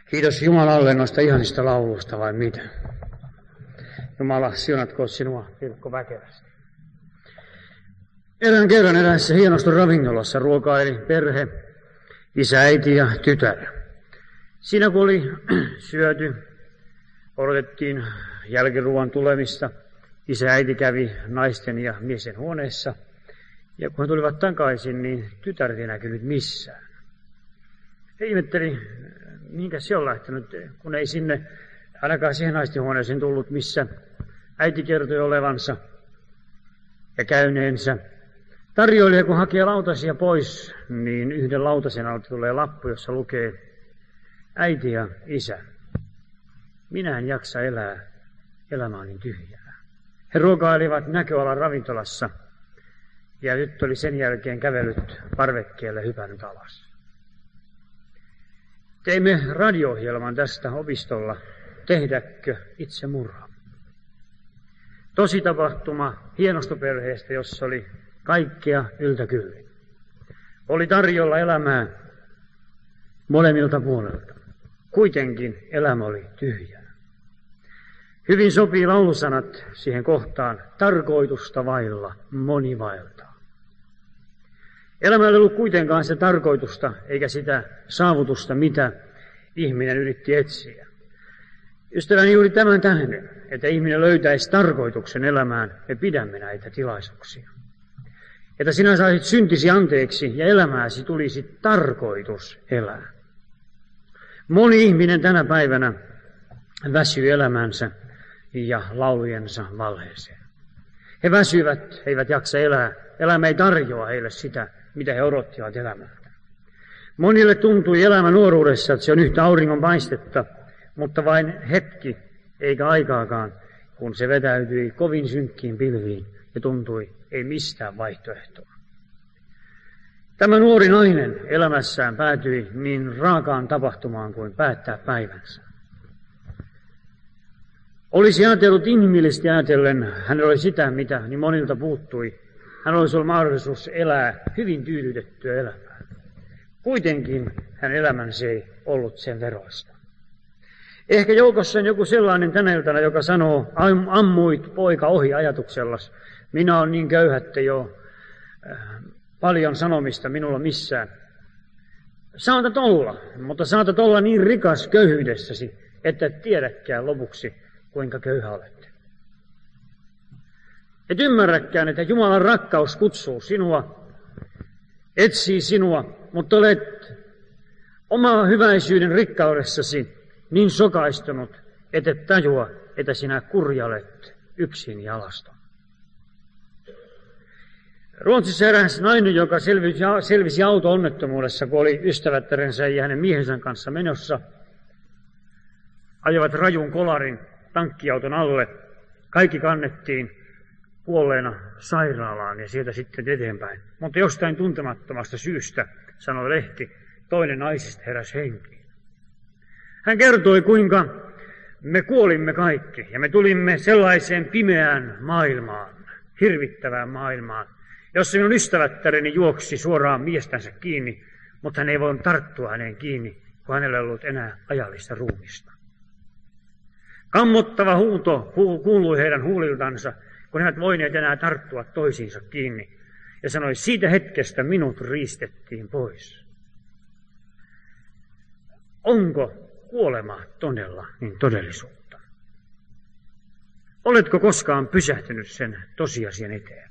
Kiitos Jumalalle noista ihanista lauluista, vai mitä? Jumala, siunatkoon sinua, Pirkko, väkevästi. Erään kerran eräässä hienosta ravintolassa ruokaili perhe, isä, äiti ja tytär. Siinä kun oli syöty, odotettiin jälkiruoan tulemista. Isä ja äiti kävi naisten ja miesten huoneessa. Ja kun he tulivat takaisin, niin tytär ei näkynyt missään. He ihmetteli, minkä se on lähtenyt, kun ei sinne, ainakaan siihen naisten huoneeseen tullut, missä äiti kertoi olevansa ja käyneensä. Tarjoilija, kun hakee lautasia pois, niin yhden lautasen alta tulee lappu, jossa lukee: äiti ja isä, minä en jaksa elää, elämä on niin tyhjää. He ruokailivat näköalan ravintolassa ja tyttö oli sen jälkeen kävellyt parvekkeelle ja hypännyt alas. Teimme radio-ohjelman tästä opistolla, tehdäkö itsemurha. Tositapahtuma hienosta perheestä, jossa oli kaikkea yltäkyllin. Oli tarjolla elämää molemmilta puolelta. Kuitenkin elämä oli tyhjää. Hyvin sopii laulusanat siihen kohtaan: tarkoitusta vailla moni vaeltaa. Elämä ei ollut kuitenkaan sitä tarkoitusta eikä sitä saavutusta, mitä ihminen yritti etsiä. Ystäväni, juuri tämän tähden, että ihminen löytäisi tarkoituksen elämään, me pidämme näitä tilaisuuksia. Että sinä saisit syntisi anteeksi ja elämääsi tulisi tarkoitus elää. Moni ihminen tänä päivänä väsyy elämänsä ja laulujensa valheeseen. He väsyvät, he eivät jaksa elää. Elämä ei tarjoa heille sitä, mitä he odottivat elämältä. Monille tuntui elämä nuoruudessa, että se on yhtä auringonpaistetta, mutta vain hetki eikä aikaakaan, kun se vetäytyi kovin synkkiin pilviin ja tuntui ei mistään vaihtoehtoa. Tämä nuori nainen elämässään päätyi niin raakaan tapahtumaan kuin päättää päivänsä. Olisi ajatellut inhimillisesti ajatellen, hänellä oli sitä, mitä niin monilta puuttui. Hän olisi ollut mahdollisuus elää hyvin tyydytettyä elämää. Kuitenkin hänen elämänsä ei ollut sen veroista. Ehkä joukossa on joku sellainen tänä iltana, joka sanoo: ammuit poika ohi ajatuksellas. Minä olen niin köyhä, että jo paljon sanomista minulla missään. Saatat olla, mutta saatat olla niin rikas köyhyydessäsi, että et tiedäkään lopuksi, kuinka köyhä olet. Et ymmärräkään, että Jumalan rakkaus kutsuu sinua, etsii sinua, mutta olet oma hyväisyyden rikkaudessasi niin sokaistunut, että et tajua, että sinä kurjalet yksin ja alaston. Ruotsissa eräs nainen, joka selvisi auto-onnettomuudessa, kun oli ystävättärensä ja hänen miehensä kanssa menossa, ajoivat rajun kolarin tankkiauton alle. Kaikki kannettiin kuolleena sairaalaan ja sieltä sitten eteenpäin. Mutta jostain tuntemattomasta syystä, sanoi lehti, toinen naisista heräsi henkiin. Hän kertoi, kuinka me kuolimme kaikki ja me tulimme sellaiseen pimeään maailmaan, hirvittävään maailmaan, jossa minun ystävättäreni juoksi suoraan miestänsä kiinni, mutta hän ei voinut tarttua häneen kiinni, kun hänellä ei ollut enää ajallista ruumista. Kammottava huuto kuului heidän huuliltansa, kun he eivät voineet enää tarttua toisiinsa kiinni, ja sanoi: siitä hetkestä minut riistettiin pois. Onko kuolema todella niin todellisuutta? Oletko koskaan pysähtynyt sen tosiasian eteen?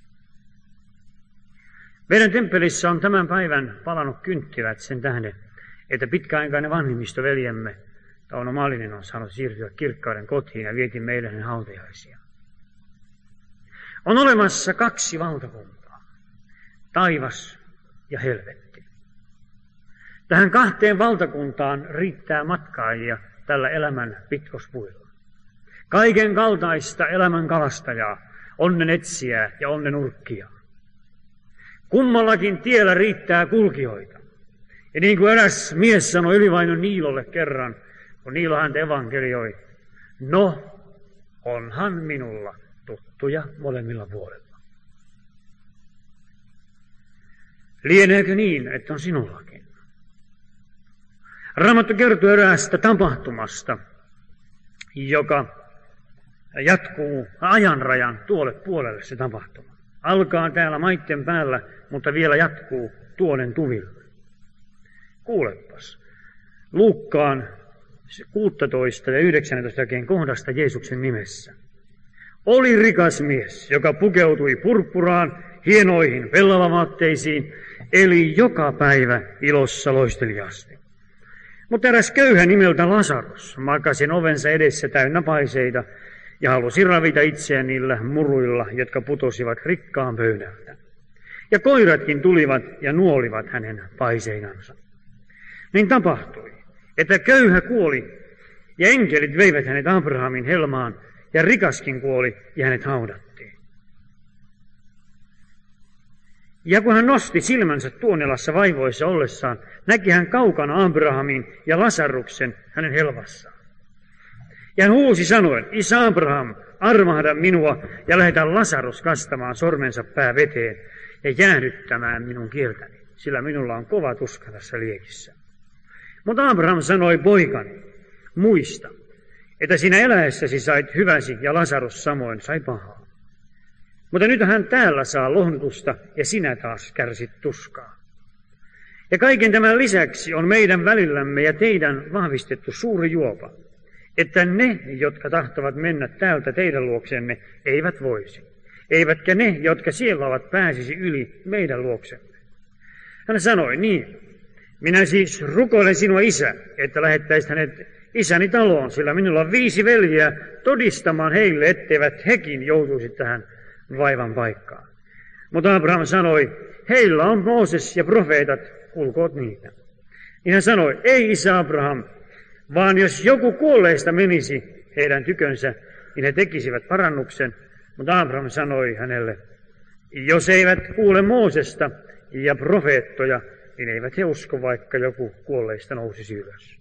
Meidän temppelissä on tämän päivän palannut kynttilät sen tähden, että pitkäaikainen vanhimmistoveljemme Tauno Mallinen on saanut siirtyä kirkkauden kotiin ja vietiin meille hänen hautajaisia. On olemassa kaksi valtakuntaa, taivas ja helvetti. Tähän kahteen valtakuntaan riittää matkaajia tällä elämän pitkospuilla. Kaiken kaltaista elämän kalastajaa, onnen etsijää ja onnen urkkijaa. Kummallakin tiellä riittää kulkijoita. Ja niin kuin eräs mies sanoi Ylivainon Niilolle kerran, kun Niilo häntä evankelioi: no, onhan minulla tuttuja molemmilla puolilla. Lieneekö niin, että on sinullakin? Raamattu kertoo eräästä tapahtumasta, joka jatkuu ajanrajan tuolle puolelle se tapahtuma. Alkaa täällä maitten päällä, mutta vielä jatkuu tuolen tuville. Kuulepas. Luukkaan 16 ja 19 jälkeen kohdasta Jeesuksen nimessä. Oli rikas mies, joka pukeutui purppuraan, hienoihin pellavavaatteisiin, eli joka päivä ilossa loisteliaasti. Mutta eräs köyhä nimeltä Lasarus makasi ovensa edessä täynnä paiseita ja halusi ravita itseään niillä muruilla, jotka putosivat rikkaan pöydältä. Ja koiratkin tulivat ja nuolivat hänen paiseinansa. Niin tapahtui, että köyhä kuoli ja enkelit veivät hänet Abrahamin helmaan ja rikaskin kuoli ja hänet haudattiin. Ja kun hän nosti silmänsä tuonelassa vaivoissa ollessaan, näki hän kaukana Abrahamin ja Lasaruksen hänen helmassaan. Ja hän huusi sanoen, Isä Abraham, armahda minua ja lähetä Lasarus kastamaan sormensa pää veteen ja jäähdyttämään minun kieltäni, sillä minulla on kova tuska tässä liekissä. Mutta Abraham sanoi, poikani, muista, että sinä eläessäsi sait hyväsi ja Lasarus samoin sai pahaa. Mutta nyt hän täällä saa lohdutusta ja sinä taas kärsit tuskaa. Ja kaiken tämän lisäksi on meidän välillämme ja teidän vahvistettu suuri juopa, että ne, jotka tahtovat mennä täältä teidän luoksenne, eivät voisi. Eivätkä ne, jotka siellä ovat, pääsisi yli meidän luoksemme. Hän sanoi, niin, minä siis rukoilen sinua, Isä, että lähettäisit hänet isäni taloon, sillä minulla on 5 veljeä todistamaan heille, etteivät hekin joutuisi tähän vaivan paikkaan. Mutta Abraham sanoi, heillä on Mooses ja profeetat, kuulkoot niitä. Niin hän sanoi, ei isä Abraham, vaan jos joku kuolleista menisi heidän tykönsä, niin he tekisivät parannuksen. Mutta Abraham sanoi hänelle, jos eivät kuule Moosesta ja profeettoja, niin eivät he usko, vaikka joku kuolleista nousisi ylös.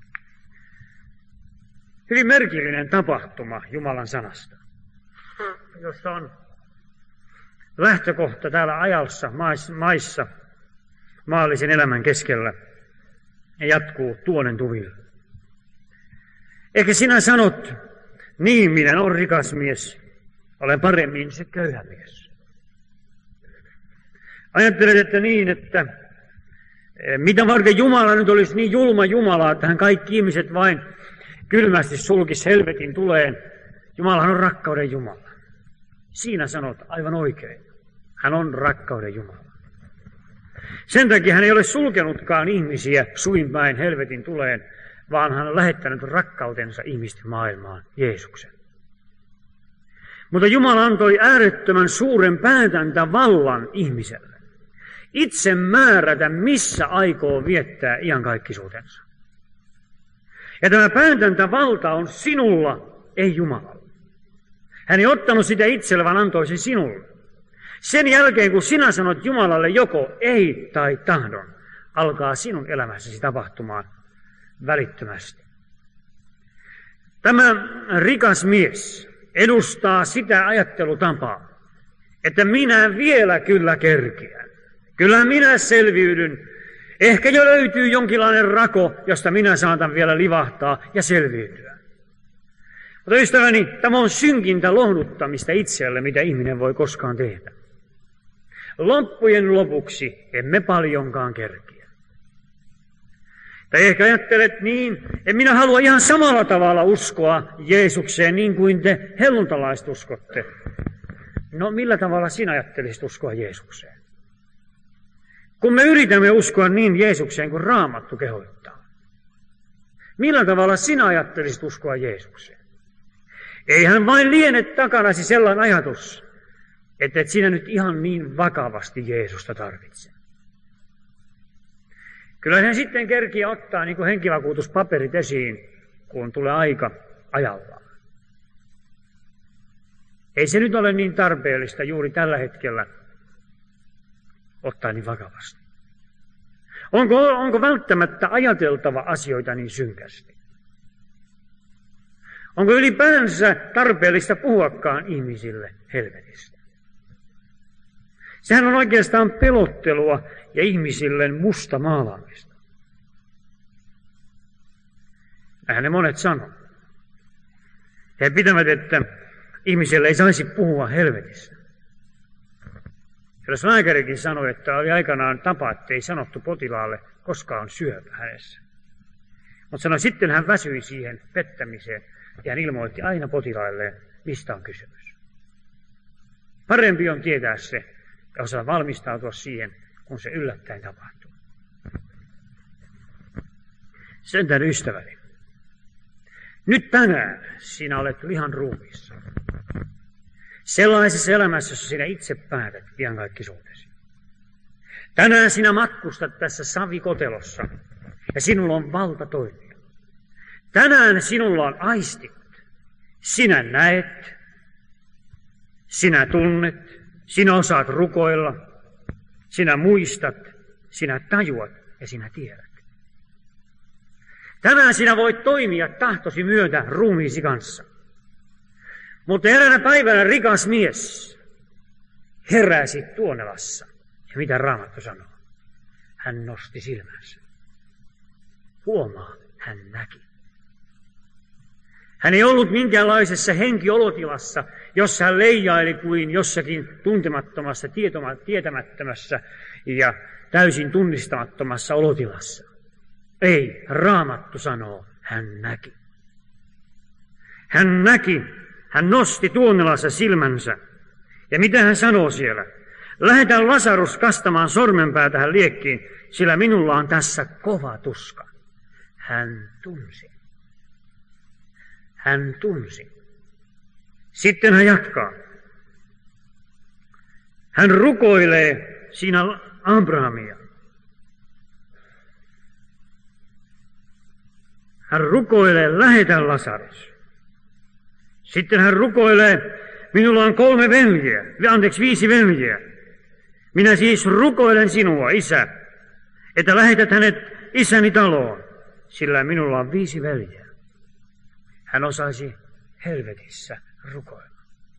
Hyvin merkillinen tapahtuma Jumalan sanasta, jossa on lähtökohta täällä ajassa, maissa, maallisen elämän keskellä, ja jatkuu tuonen tuville. Ehkä sinä sanot, niin minä olen rikas mies, olen paremmin se köyhä mies. Ajattelet, että niin, että mitä varten Jumala nyt olisi niin julma Jumala, että hän kaikki ihmiset vain kylmästi sulkisi helvetin tuleen. Jumalahan on rakkauden Jumala. Siinä sanot aivan oikein. Hän on rakkauden Jumala. Sen takia hän ei ole sulkenutkaan ihmisiä suinpäin helvetin tuleen, vaan hän on lähettänyt rakkautensa ihmisten maailmaan, Jeesuksen. Mutta Jumala antoi äärettömän suuren päätäntävallan ihmiselle. Itse määrätä, missä aikoo viettää iankaikkisuutensa. Ja tämä päätäntävalta on sinulla, ei Jumalalla. Hän ei ottanut sitä itselle, vaan antoi sen sinulle. Sen jälkeen, kun sinä sanot Jumalalle joko ei tai tahdon, alkaa sinun elämässäsi tapahtumaan välittömästi. Tämä rikas mies edustaa sitä ajattelutapaa, että minä vielä kyllä kerkiän. Kyllä minä selviydyn. Ehkä jo löytyy jonkinlainen rako, josta minä saatan vielä livahtaa ja selviytyä. Mutta ystäväni, tämä on synkintä lohduttamista itselle, mitä ihminen voi koskaan tehdä. Loppujen lopuksi emme paljonkaan kerkiä. Tai ehkä ajattelet niin, että minä haluan ihan samalla tavalla uskoa Jeesukseen niin kuin te helluntalaiset uskotte. No millä tavalla sinä ajattelisit uskoa Jeesukseen? Kun me yritämme uskoa niin Jeesukseen kuin Raamattu kehottaa. Millä tavalla sinä ajattelisit uskoa Jeesukseen? Eihän vain liene takanasi sellainen ajatus, että et sinä nyt ihan niin vakavasti Jeesusta tarvitse. Kyllä hän sitten kerkiä ottaa niin kuin henkivakuutuspaperit esiin, kun tulee aika ajallaan. Ei se nyt ole niin tarpeellista juuri tällä hetkellä ottaa niin vakavasti. Onko välttämättä ajateltava asioita niin synkästi? Onko ylipäänsä tarpeellista puhuakaan ihmisille helvetistä? Sehän on oikeastaan pelottelua ja ihmisille musta maalaamista. Näinhän ne monet sanoo. He pitävät, että ihmiselle ei saisi puhua helvetistä. Jos lääkärikin sanoi, että oli aikanaan tapa, että ei sanottu potilaalle, koska on syöpä hänessä. Mutta sanoi, sitten hän väsyi siihen pettämiseen ja hän ilmoitti aina potilaille, mistä on kysymys. Parempi on tietää se ja osaa valmistautua siihen, kun se yllättäen tapahtuu. Sentään ystäväni, nyt tänään sinä olet lihan ruumiissa. Sellaisessa elämässä, jossa sinä itse päätät iankaikkisuutesi. Tänään sinä matkustat tässä savikotelossa ja sinulla on valta toimia. Tänään sinulla on aistit. Sinä näet, sinä tunnet, sinä osaat rukoilla, sinä muistat, sinä tajuat ja sinä tiedät. Tänään sinä voit toimia tahtosi myötä ruumiisi kanssa. Mutta eräänä päivänä rikas mies heräsi Tuonelassa. Ja mitä Raamattu sanoo? Hän nosti silmänsä. Huomaa, hän näki. Hän ei ollut minkäänlaisessa henkiolotilassa, jossa hän leijaili kuin jossakin tuntemattomassa, tietämättömässä ja täysin tunnistamattomassa olotilassa. Ei, Raamattu sanoo, hän näki. Hän näki, hän nosti Tuonelassa silmänsä. Ja mitä hän sanoo siellä? Lähetän Lasarus kastamaan sormenpää tähän liekkiin, sillä minulla on tässä kova tuska. Hän tunsi. Hän tunsi. Sitten hän jatkaa. Hän rukoilee siinä Abrahamia. Hän rukoilee, lähetä Lasarus. Sitten hän rukoilee, minulla on 5 veljeä. Minä siis rukoilen sinua, Isä, että lähetät hänet isäni taloon, sillä minulla on 5 veljeä. Hän osasi helvetissä rukoilla.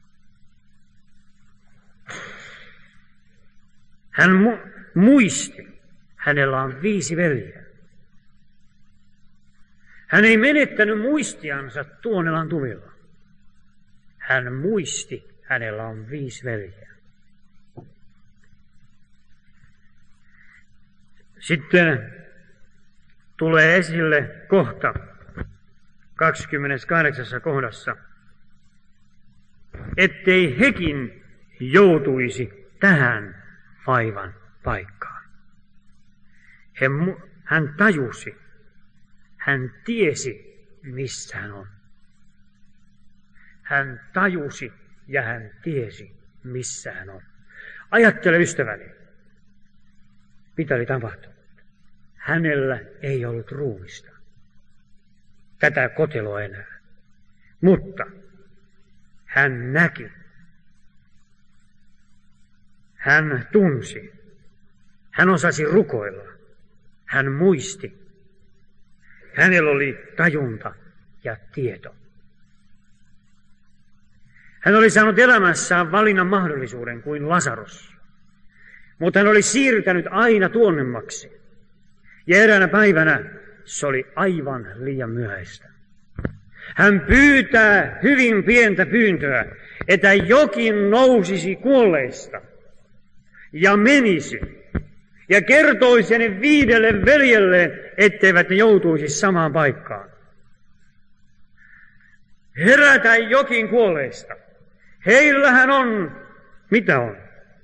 Hän muisti, hänellä on 5 veljeä. Hän ei menettänyt muistiansa Tuonelan tulilla. Hän muisti, hänellä on 5 veljeä. Sitten tulee esille kohta 28. kohdassa, ettei hekin joutuisi tähän vaivan paikkaan. Hän tajusi, hän tiesi, missä hän on. Hän tajusi ja hän tiesi, missä hän on. Ajattele, ystäväni, mitä oli tapahtunut. Hänellä ei ollut ruumista. Tätä koteloa enää. Mutta hän näki. Hän tunsi. Hän osasi rukoilla. Hän muisti. Hänellä oli tajunta ja tieto. Hän oli saanut elämässään valinnan mahdollisuuden kuin Lasarus. Mutta hän oli siirtänyt aina tuonnemmaksi. Ja eräänä päivänä se oli aivan liian myöhäistä. Hän pyytää hyvin pientä pyyntöä, että jokin nousisi kuolleista ja menisi ja kertoisi hänen 5 veljelleen, etteivät ne joutuisi samaan paikkaan. Herätä jokin kuolleista. Heillähän on, mitä on.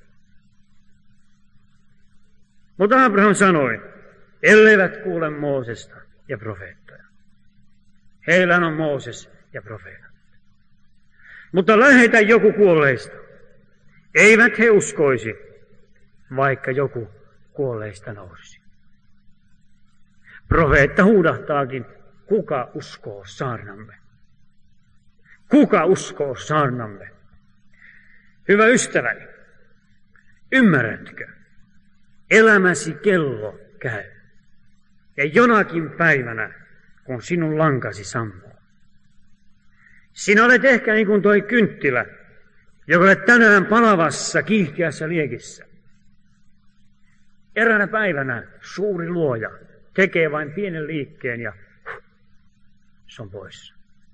Mutta Abraham sanoi, elleivät kuule Moosesta ja profeettoja. Heillä on Mooses ja profeetat. Mutta lähetä joku kuolleista. Eivät he uskoisi, vaikka joku kuolleista nousisi. Profeetta huudahtaakin, kuka uskoo saarnamme? Kuka uskoo saarnamme? Hyvä ystäväni, ymmärrätkö? Elämäsi kello käy. Ja jonakin päivänä, kun sinun lankasi sammuu. Sinä olet ehkä niin kuin toi kynttilä, joka olet tänään palavassa, kiihkeässä liekissä. Eräänä päivänä suuri luoja tekee vain pienen liikkeen ja se on pois.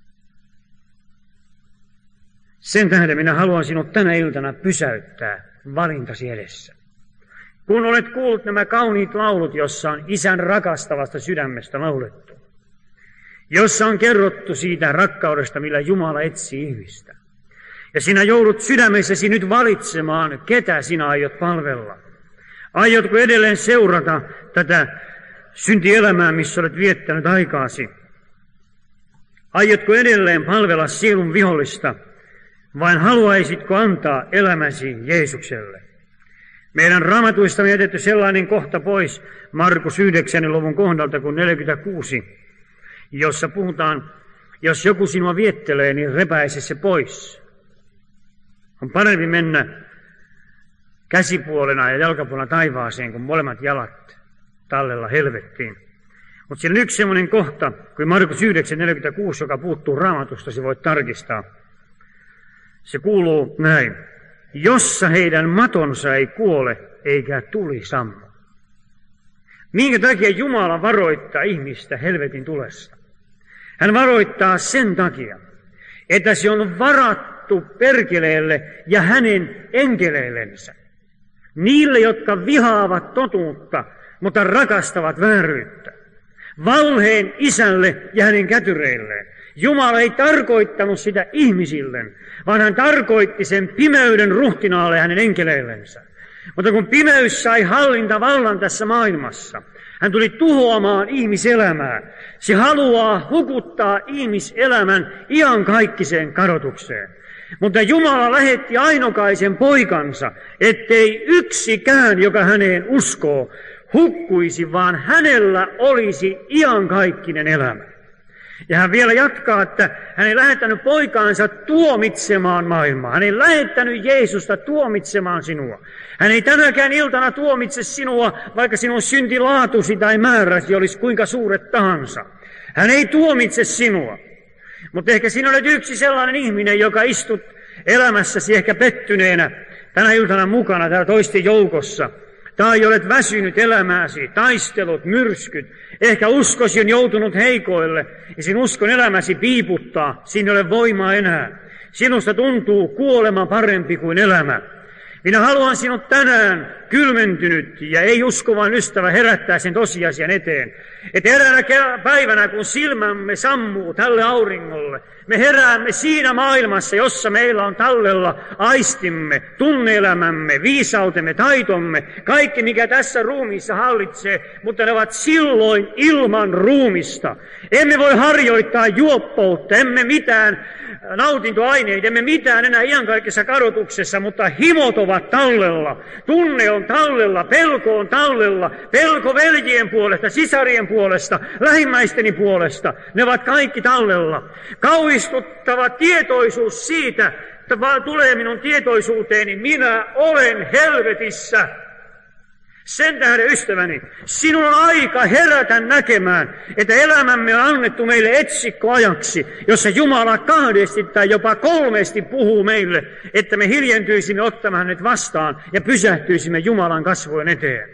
Sen tähden minä haluan sinut tänä iltana pysäyttää valintasi edessä. Kun olet kuullut nämä kauniit laulut, jossa on Isän rakastavasta sydämestä laulettu, jossa on kerrottu siitä rakkaudesta, millä Jumala etsii ihmistä. Ja sinä joudut sydämessäsi nyt valitsemaan, ketä sinä aiot palvella. Aiotko edelleen seurata tätä syntielämää, missä olet viettänyt aikaasi? Aiotko edelleen palvella sielun vihollista, vai haluaisitko antaa elämäsi Jeesukselle? Meidän raamatuista on jätetty sellainen kohta pois Markus 9. luvun kohdalta kuin 46, jossa puhutaan, jos joku sinua viettelee, niin repäise se pois. On parempi mennä käsipuolena ja jalkapuolena taivaaseen, kuin molemmat jalat tallella helvettiin. Mutta siellä on yksi semmoinen kohta, kuin Markus 9.46, joka puuttuu raamatusta, se voit tarkistaa. Se kuuluu näin. Jossa heidän matonsa ei kuole, eikä tuli sammu. Minkä takia Jumala varoittaa ihmistä helvetin tulesta? Hän varoittaa sen takia, että se on varattu perkeleelle ja hänen enkeleillensä. Niille, jotka vihaavat totuutta, mutta rakastavat vääryyttä. Valheen isälle ja hänen kätyreilleen. Jumala ei tarkoittanut sitä ihmisilleen, vaan hän tarkoitti sen pimeyden ruhtinaalle hänen enkeleillensä. Mutta kun pimeys sai hallintavallan tässä maailmassa, hän tuli tuhoamaan ihmiselämää. Se haluaa hukuttaa ihmiselämän iankaikkiseen kadotukseen. Mutta Jumala lähetti ainokaisen poikansa, ettei yksikään, joka häneen uskoo, hukkuisi, vaan hänellä olisi iankaikkinen elämä. Ja hän vielä jatkaa, että hän ei lähettänyt poikaansa tuomitsemaan maailmaa. Hän ei lähettänyt Jeesusta tuomitsemaan sinua. Hän ei tänäkään iltana tuomitse sinua, vaikka sinun syntilaatusi tai määräsi olisi kuinka suuret tahansa. Hän ei tuomitse sinua. Mutta ehkä sinä olet yksi sellainen ihminen, joka istut elämässäsi ehkä pettyneenä tänä iltana mukana täällä toisten joukossa. Tai olet väsynyt elämääsi, taistelut, myrskyt. Ehkä uskosi on joutunut heikoille ja sinun uskon elämäsi piiputtaa. Siinä ei ole voimaa enää. Sinusta tuntuu kuolema parempi kuin elämä. Minä haluan sinut tänään kylmentynyt ja ei uskovan ystävä herättää sen tosiasian eteen. Että eräänä päivänä, kun silmämme sammuu tälle auringolle, me heräämme siinä maailmassa, jossa meillä on tallella aistimme, tunne-elämämme, viisautemme, taitomme, kaikki mikä tässä ruumiissa hallitsee, mutta ne ovat silloin ilman ruumista. Emme voi harjoittaa juoppoutta, emme mitään nautintoaineita, emme mitään enää iankaikkisessa kadotuksessa, mutta himot ovat tallella, tunne on tallella, pelko on tallella, pelko veljien puolesta, sisarien puolesta, lähimmäisteni puolesta, ne ovat kaikki tallella. Kauhistuttava tietoisuus siitä, että vaan tulee minun tietoisuuteeni, minä olen helvetissä. Sen tähden, ystäväni, sinun on aika herätä näkemään, että elämämme on annettu meille etsikkoajaksi, jossa Jumala kahdesti tai jopa kolmesti puhuu meille, että me hiljentyisimme ottamaan hänet vastaan ja pysähtyisimme Jumalan kasvojen eteen.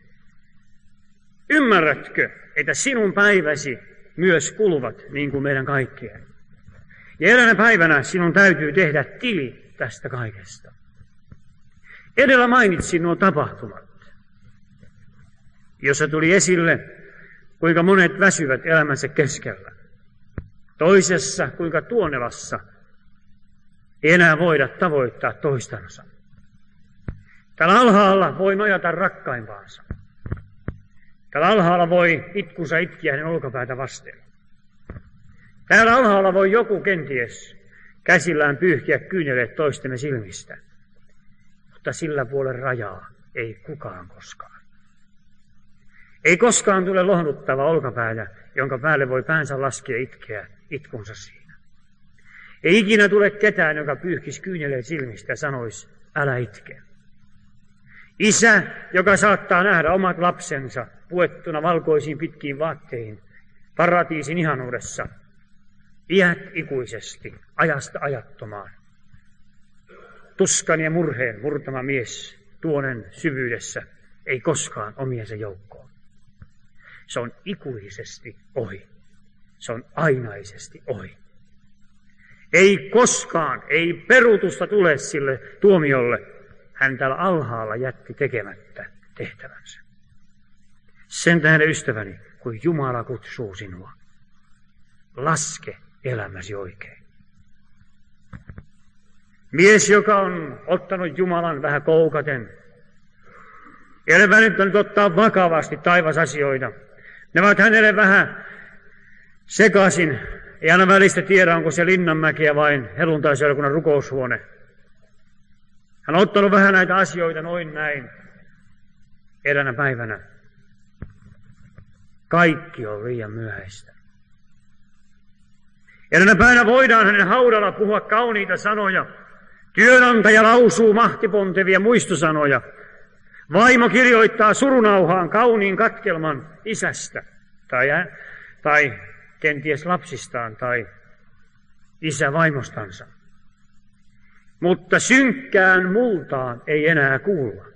Ymmärrätkö, että sinun päiväsi myös kuluvat niin kuin meidän kaikkien? Ja eräänä päivänä sinun täytyy tehdä tili tästä kaikesta. Edellä mainitsin nuo tapahtumat, jossa tuli esille, kuinka monet väsyvät elämänsä keskellä. Toisessa, kuinka tuonelassa ei enää voida tavoittaa toistansa. Täällä alhaalla voi nojata rakkaimpaansa. Täällä alhaalla voi itkunsa itkiä hänen olkapäätä vasten. Täällä alhaalla voi joku kenties käsillään pyyhkiä kyyneleet toistemme silmistä. Mutta sillä puolen rajaa ei kukaan koskaan. Ei koskaan tule lohduttava olkapäätä, jonka päälle voi päänsä laskea itkeä itkunsa siinä. Ei ikinä tule ketään, joka pyyhkisi kyyneleet silmistä ja sanoisi, älä itke. Isä, joka saattaa nähdä omat lapsensa puettuna valkoisiin pitkiin vaatteihin, paratiisin ihanuudessa, iät ikuisesti, ajasta ajattomaan. Tuskan ja murheen murtama mies tuonen syvyydessä ei koskaan omiensa joukkoon. Se on ikuisesti ohi. Se on ainaisesti ohi. Ei koskaan, ei peruutusta tule sille tuomiolle. Hän täällä alhaalla jätti tekemättä tehtävänsä. Sen tähden, ystäväni, kun Jumala kutsuu sinua, laske elämäsi oikein. Mies, joka on ottanut Jumalan vähän koukaten, ei ole nyt ottaa vakavasti taivasasioita. Ne ovat hänelle vähän sekaisin. Ei aina välistä tiedä, onko se Linnanmäkiä vai helluntaiseurakunnan rukoushuone. Hän on ottanut vähän näitä asioita noin näin. Eräänä päivänä. Kaikki on liian myöhäistä. Eräänä päivänä voidaan hänen haudalla puhua kauniita sanoja. Työnantaja lausuu mahtipontevia muistosanoja. Vaimo kirjoittaa surunauhaan kauniin katkelman isästä tai kenties lapsistaan tai isä vaimostansa. Mutta synkkään multaan ei enää kuulla.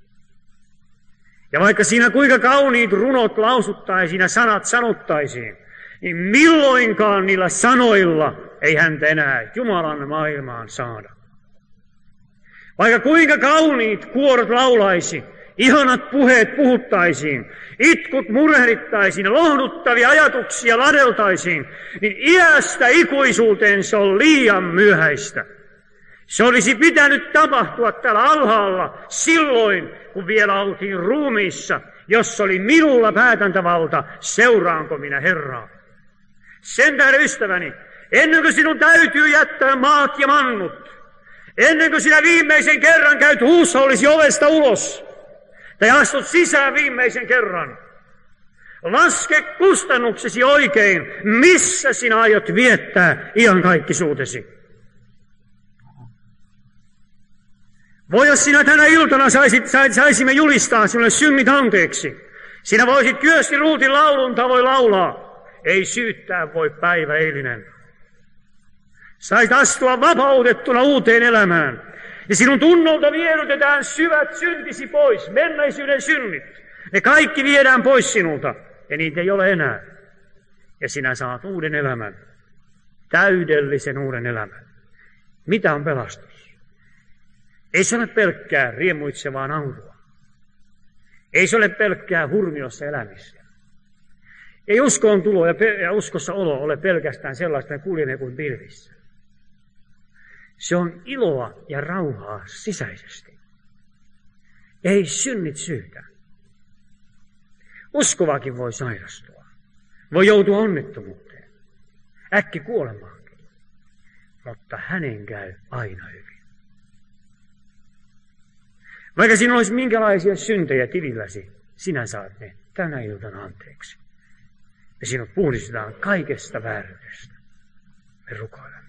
Ja vaikka siinä kuinka kauniit runot lausuttaisiin ja sanat sanottaisiin, niin milloinkaan niillä sanoilla ei häntä enää Jumalan maailmaan saada. Vaikka kuinka kauniit kuorot laulaisi, ihanat puheet puhuttaisiin, itkut murehdittaisiin, lohduttavia ajatuksia ladeltaisiin, niin iästä ikuisuuteen se on liian myöhäistä. Se olisi pitänyt tapahtua täällä alhaalla silloin, kun vielä oltiin ruumiissa, jossa oli minulla päätäntävalta, seuraanko minä Herraa. Sen tähden, ystäväni, ennen kuin sinun täytyy jättää maat ja mannut, ennen kuin sinä viimeisen kerran käyt huushollisi ovesta ulos, tai astut sisään viimeisen kerran, laske kustannuksesi oikein, missä sinä aiot viettää iankaikkisuutesi. Voi jos sinä tänä iltana saisimme julistaa sinulle synnit anteeksi. Sinä voisit Kyösti Ruutin laulun tavoin laulaa. Ei syyttää voi päivä eilinen. Sait astua vapautettuna uuteen elämään. Ja sinun tunnolta viedytetään syvät syntisi pois, menneisyyden synnit. Ne kaikki viedään pois sinulta, ja niitä ei ole enää. Ja sinä saat uuden elämän, täydellisen uuden elämän. Mitä on pelastus? Ei se ole pelkkää riemuitsevaa naurua. Ei se ole pelkkää hurmiossa elämistä. Ei uskoon tulo ja uskossa olo ole pelkästään sellaista, että kuljenee kuin pilvissä. Se on iloa ja rauhaa sisäisesti. Ei synnit syytä. Uskovakin voi sairastua. Voi joutua onnettomuuteen. Äkki kuolemaankin. Mutta hänen käy aina hyvin. Vaikka sinulla olisi minkälaisia syntejä tililläsi, sinä saat ne tänä iltana anteeksi. Ja sinut puhdistetaan kaikesta vääryydestä. Me rukoilemme.